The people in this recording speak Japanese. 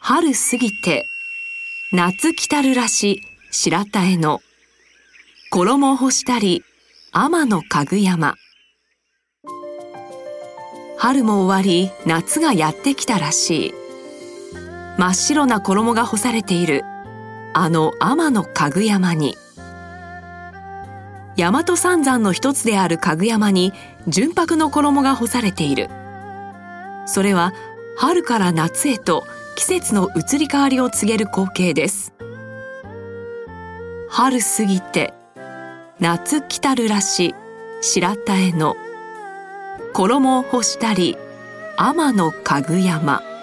春過ぎて夏来たるらし白田への衣干したり天のかぐやま。春も終わり夏がやってきたらしい。真っ白な衣が干されているあの天のかぐやまに。大和三山の一つであるかぐやまに純白の衣が干されている。それは春から夏へと季節の移り変わりを告げる光景です。春過ぎて夏来たるらし白田への衣を干したり天のかぐやま。